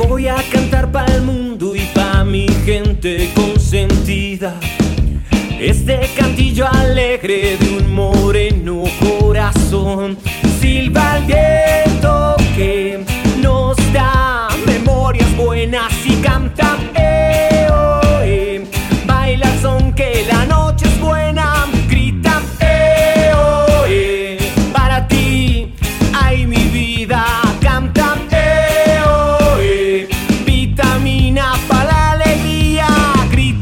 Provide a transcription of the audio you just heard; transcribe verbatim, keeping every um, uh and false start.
voy a cantar pa'l mundo y pa' mi gente consentida. Este cantillo alegre de un moreno corazón. Silba el viento